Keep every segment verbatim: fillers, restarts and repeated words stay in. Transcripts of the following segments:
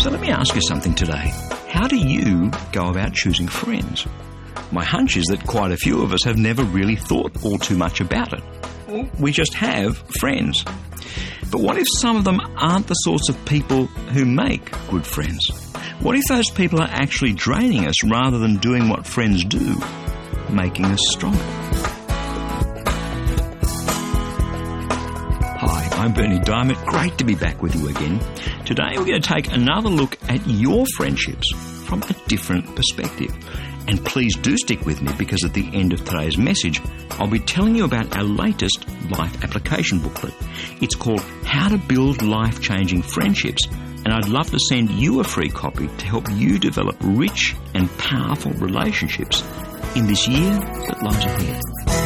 So let me ask you something today. How do you go about choosing friends? My hunch is that quite a few of us have never really thought all too much about it. We just have friends. But what if some of them aren't the sorts of people who make good friends? What if those people are actually draining us rather than doing what friends do, making us stronger? Hi, I'm Bernie Diamond. Great to be back with you again. Today we're going to take another look at your friendships from a different perspective. And please do stick with me, because at the end of today's message, I'll be telling you about our latest life application booklet. It's called How to Build Life-Changing Friendships, and I'd love to send you a free copy to help you develop rich and powerful relationships in this year that lies ahead.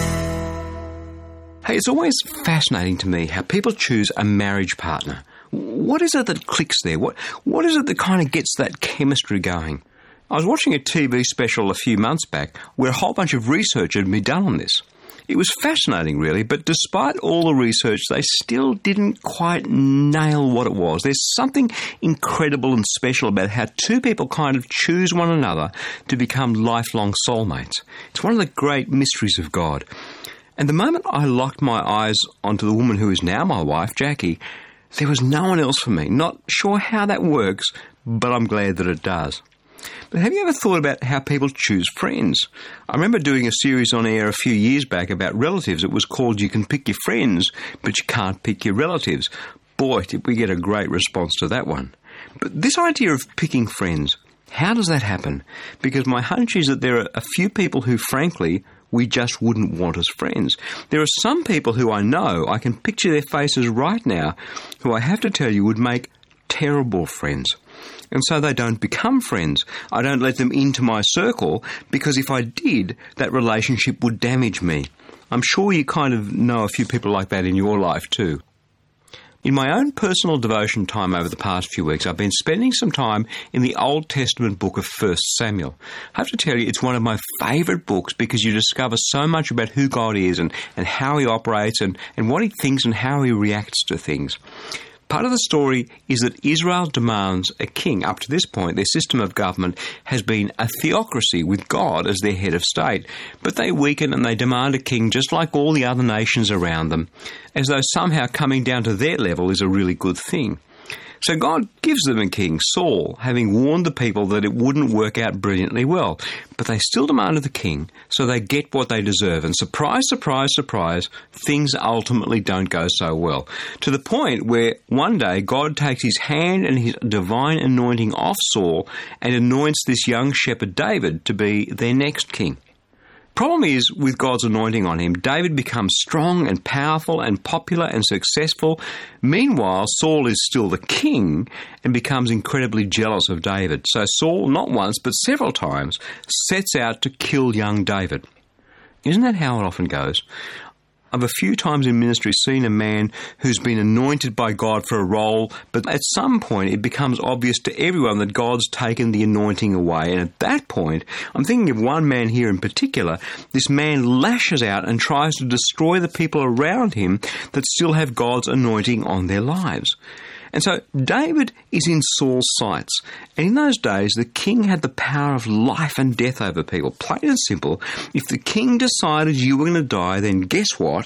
Hey, it's always fascinating to me how people choose a marriage partner. What is it that clicks there? What What is it that kind of gets that chemistry going? I was watching a T V special a few months back where a whole bunch of research had been done on this. It was fascinating, really, but despite all the research, they still didn't quite nail what it was. There's something incredible and special about how two people kind of choose one another to become lifelong soulmates. It's one of the great mysteries of God. And the moment I locked my eyes onto the woman who is now my wife, Jackie, there was no one else for me. Not sure how that works, but I'm glad that it does. But have you ever thought about how people choose friends? I remember doing a series on air a few years back about relatives. It was called You Can Pick Your Friends, but You Can't Pick Your Relatives. Boy, did we get a great response to that one. But this idea of picking friends, how does that happen? Because my hunch is that there are a few people who, frankly, we just wouldn't want as friends. There are some people who I know, I can picture their faces right now, who I have to tell you would make terrible friends. And so they don't become friends. I don't let them into my circle, because if I did, that relationship would damage me. I'm sure you kind of know a few people like that in your life too. In my own personal devotion time over the past few weeks, I've been spending some time in the Old Testament book of First Samuel. I have to tell you, it's one of my favourite books because you discover so much about who God is and, and how he operates and, and what he thinks and how he reacts to things. Part of the story is that Israel demands a king. Up to this point, their system of government has been a theocracy with God as their head of state. But they weaken and they demand a king just like all the other nations around them, as though somehow coming down to their level is a really good thing. So God gives them a king, Saul, having warned the people that it wouldn't work out brilliantly well. But they still demanded the king, so they get what they deserve. And surprise, surprise, surprise, things ultimately don't go so well. To the point where one day God takes his hand and his divine anointing off Saul and anoints this young shepherd David to be their next king. Problem is, with God's anointing on him, David becomes strong and powerful and popular and successful. Meanwhile, Saul is still the king and becomes incredibly jealous of David. So Saul, not once but several times, sets out to kill young David. Isn't that how it often goes? I've a few times in ministry seen a man who's been anointed by God for a role, but at some point it becomes obvious to everyone that God's taken the anointing away. And at that point, I'm thinking of one man here in particular, this man lashes out and tries to destroy the people around him that still have God's anointing on their lives. And so David is in Saul's sights. And in those days, the king had the power of life and death over people. Plain and simple, if the king decided you were going to die, then guess what?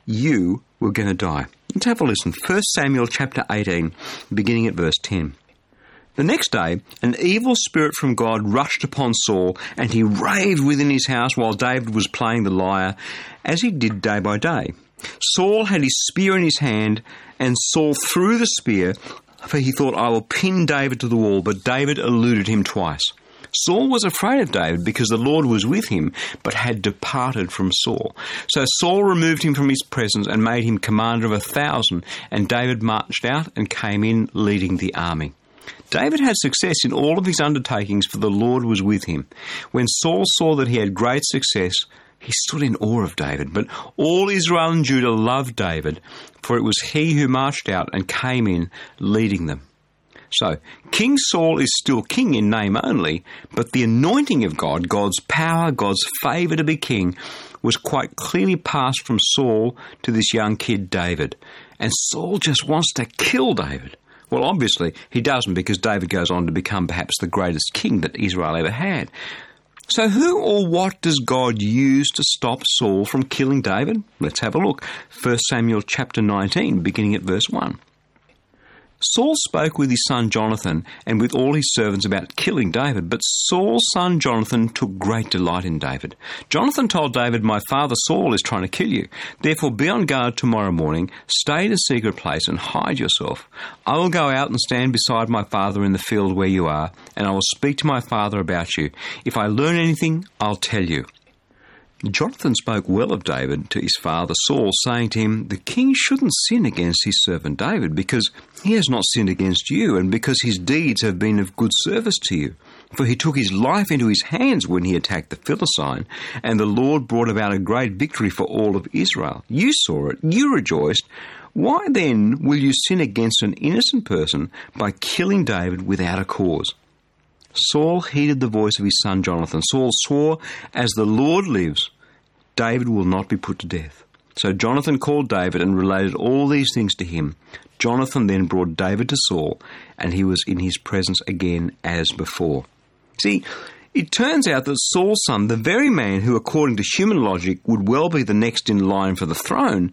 You were going to die. Let's have a listen. First Samuel chapter eighteen, beginning at verse ten. The next day, an evil spirit from God rushed upon Saul, and he raved within his house while David was playing the lyre, as he did day by day. Saul had his spear in his hand, and Saul threw the spear, for he thought, I will pin David to the wall, but David eluded him twice. Saul was afraid of David because the Lord was with him, but had departed from Saul. So Saul removed him from his presence and made him commander of a thousand, and David marched out and came in leading the army. David had success in all of his undertakings, for the Lord was with him. When Saul saw that he had great success, he stood in awe of David. But all Israel and Judah loved David, for it was he who marched out and came in leading them. So, King Saul is still king in name only, but the anointing of God, God's power, God's favour to be king, was quite clearly passed from Saul to this young kid David. And Saul just wants to kill David. Well, obviously, he doesn't, because David goes on to become perhaps the greatest king that Israel ever had. So who or what does God use to stop Saul from killing David? Let's have a look. First Samuel chapter nineteen, beginning at verse one. Saul spoke with his son Jonathan and with all his servants about killing David, but Saul's son Jonathan took great delight in David. Jonathan told David, "My father Saul is trying to kill you. Therefore be on guard tomorrow morning, stay in a secret place and hide yourself. I will go out and stand beside my father in the field where you are, and I will speak to my father about you. If I learn anything, I'll tell you." Jonathan spoke well of David to his father Saul, saying to him, "The king shouldn't sin against his servant David, because he has not sinned against you, and because his deeds have been of good service to you. For he took his life into his hands when he attacked the Philistine, and the Lord brought about a great victory for all of Israel. You saw it, you rejoiced. Why then will you sin against an innocent person by killing David without a cause?" Saul heeded the voice of his son Jonathan. Saul swore, "As the Lord lives, David will not be put to death." So Jonathan called David and related all these things to him. Jonathan then brought David to Saul, and he was in his presence again as before. See, it turns out that Saul's son, the very man who, according to human logic, would well be the next in line for the throne,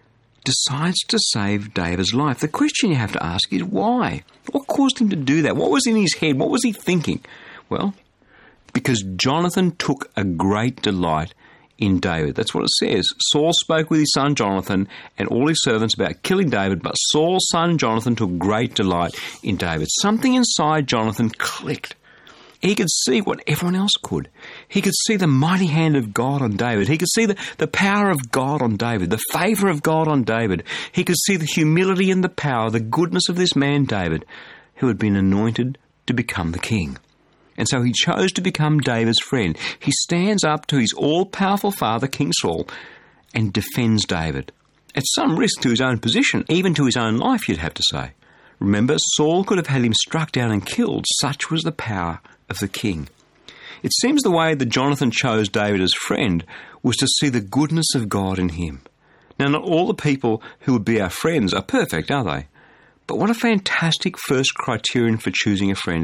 decides to save David's life. The question you have to ask is why? What caused him to do that? What was in his head? What was he thinking? Well, because Jonathan took a great delight in David. That's what it says. Saul spoke with his son Jonathan and all his servants about killing David, but Saul's son Jonathan took great delight in David. Something inside Jonathan clicked. He could see what everyone else could. He could see the mighty hand of God on David. He could see the, the power of God on David, the favour of God on David. He could see the humility and the power, the goodness of this man David, who had been anointed to become the king. And so he chose to become David's friend. He stands up to his all-powerful father, King Saul, and defends David. At some risk to his own position, even to his own life, you'd have to say. Remember, Saul could have had him struck down and killed. Such was the power of the king. It seems the way that Jonathan chose David as friend was to see the goodness of God in him. Now, not all the people who would be our friends are perfect, are they? But what a fantastic first criterion for choosing a friend.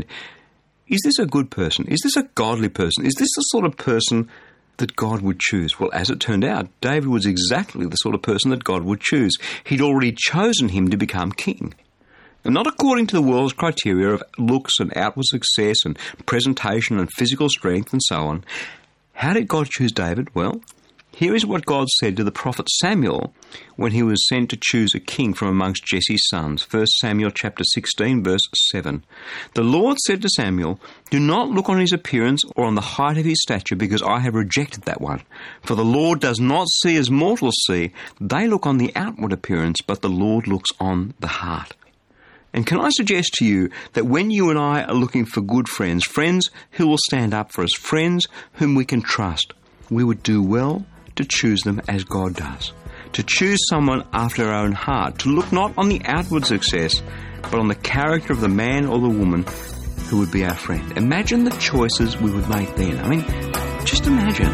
Is this a good person? Is this a godly person? Is this the sort of person that God would choose? Well, as it turned out, David was exactly the sort of person that God would choose. He'd already chosen him to become king. And not according to the world's criteria of looks and outward success and presentation and physical strength and so on. How did God choose David? Well, here is what God said to the prophet Samuel when he was sent to choose a king from amongst Jesse's sons. First Samuel chapter sixteen, verse seven. "The Lord said to Samuel, 'Do not look on his appearance or on the height of his stature, because I have rejected that one. For the Lord does not see as mortals see. They look on the outward appearance, but the Lord looks on the heart.'" And can I suggest to you that when you and I are looking for good friends, friends who will stand up for us, friends whom we can trust, we would do well to choose them as God does. To choose someone after our own heart, to look not on the outward success, but on the character of the man or the woman who would be our friend. Imagine the choices we would make then. I mean, just imagine.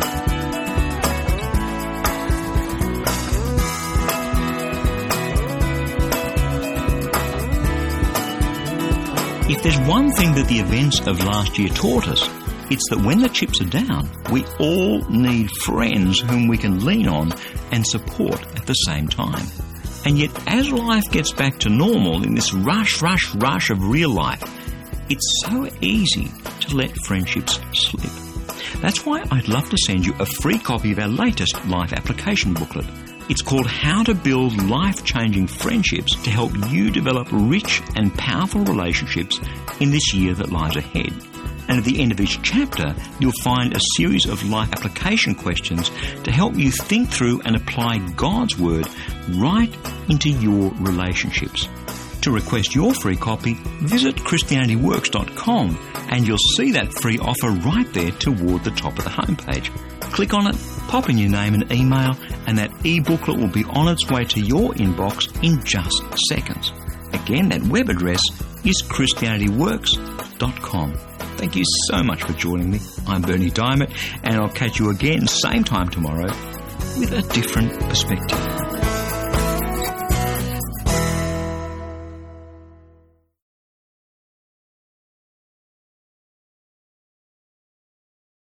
If there's one thing that the events of last year taught us, it's that when the chips are down, we all need friends whom we can lean on and support at the same time. And yet, as life gets back to normal in this rush, rush, rush of real life, it's so easy to let friendships slip. That's why I'd love to send you a free copy of our latest life application booklet. It's called How to Build Life-Changing Friendships to help you develop rich and powerful relationships in this year that lies ahead. And at the end of each chapter, you'll find a series of life application questions to help you think through and apply God's Word right into your relationships. To request your free copy, visit Christianity Works dot com and you'll see that free offer right there toward the top of the homepage. Click on it, pop in your name and email, and that e-booklet will be on its way to your inbox in just seconds. Again, that web address is Christianity Works dot com. Thank you so much for joining me. I'm Berni Dymet, and I'll catch you again same time tomorrow with a different perspective.